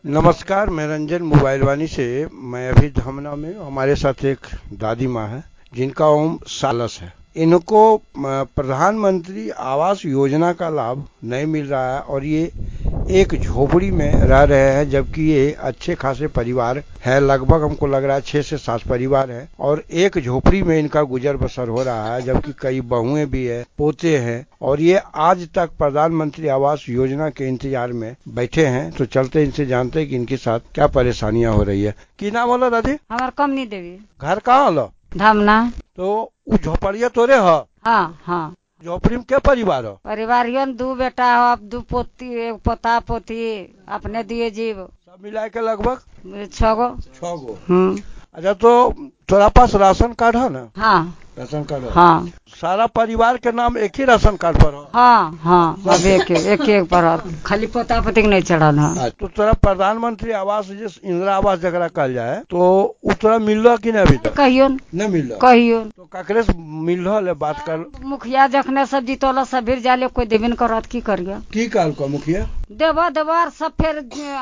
नमस्कार, मैं रंजन मोबाइल वाणी से। मैं अभी धामना में हूँ। हमारे साथ एक दादी माँ है जिनका उम्र सालस है। इनको प्रधानमंत्री आवास योजना का लाभ नहीं मिल रहा है और ये एक झोपड़ी में रह रहे हैं, जबकि ये अच्छे खासे परिवार है। लगभग हमको लग रहा है 6 से 7 परिवार है और एक झोपड़ी में इनका गुजर बसर हो रहा है, जबकि कई बहुएं भी है, पोते हैं और ये आज तक प्रधानमंत्री आवास योजना के इंतजार में बैठे हैं। तो चलते इनसे जानते हैं कि इनके साथ क्या परेशानियां हो रही है। की नाम होला दादी? हमार कमनी देवी। घर कहाँ होला? धामना। तो उ झोपड़िया तोरे ह? हाँ हाँ। झोपड़ी में क्या परिवार हो? परिवारियन दू बेटा हो, अब दू पोती, एक पोता पोती, अपने दिए जीव सब मिला के लगभग 6 गो। 6 गो। हम्म। अच्छा, तो थोड़ा पास राशन कार्ड है ना? हाँ राशन कार्ड है। हाँ सारा परिवार के नाम एक ही राशन कार्ड पर हो? हाँ हाँ। अब एक पर हो। खाली पोता पोती के नहीं चढ़ल है। तो तोरा प्रधानमंत्री आवास, जिस इंदिरा आवास जगह कहल जाए, तो उ तोरा मिल रहा कि नहीं अभी तक? कहियो नहीं मिल रहा। कहियो। तो ककरे से मिल रहा है बात कर? मुखिया जखने सब जीतोला सब भीर जाले, कोई देबे न करत, की करियो? की कहल को मुखिया? देवर सब फिर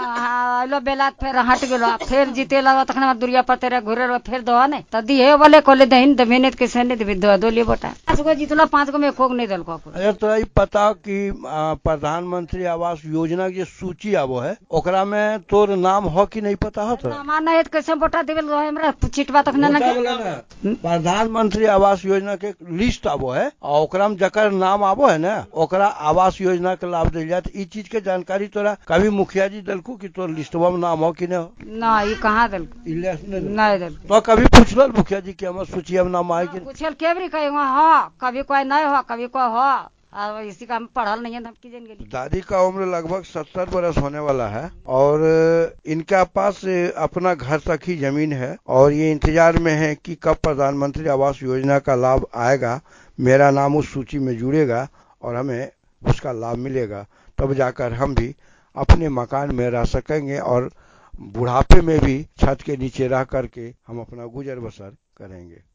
आइलो बेलात, फिर हट गेलो, फिर जीते लगा तखन दुरिया पर तेरे घुरे रहो, फिर दो नहीं तो दिए बोले कोले दहिन दबे नहीं कैसे नहीं देबे, दो लिए बोटा 5 गो जीतलो, 5 गो में एको नहीं दल को। अच्छा, तोरा ई पता कि प्रधानमंत्री आवास योजना की सूची आवो है, ओकरा में तोर नाम हो कि नहीं पता हो? तो नाम नहीं तो कैसे बोटा देबे हमरा चिटवा तक ना प्रधानमंत्री आवास योजना के लिस्ट आवो है और ओकरा में जकर नाम आवो है ना, ओकरा आवास योजना के लाभ दिल जाए। ई चीज के जानकारी तोरा कभी मुखिया जी दिलकू कि तोर लिस्टवा में नाम हो कि नहीं हो? ना, ये कहाँ दल नहीं दल। तो कभी पूछल मुखिया जी कि हमारे सूचिया में नाम आए कि? पूछल केवरी कहे हो, कभी कोई नहीं हो, कभी कोई हो। इसी का हम पढ़ल नहीं है, हम की जान। दादी का उम्र लगभग 70 बरस होने वाला है और इनके पास अपना घर तक ही जमीन है और ये इंतजार में है कि कब प्रधानमंत्री आवास योजना का लाभ आएगा, मेरा नाम उस सूची में जुड़ेगा और हमें उसका लाभ मिलेगा। तब जाकर हम भी अपने मकान में रह सकेंगे और बुढ़ापे में भी छत के नीचे रह करके हम अपना गुजर बसर करेंगे।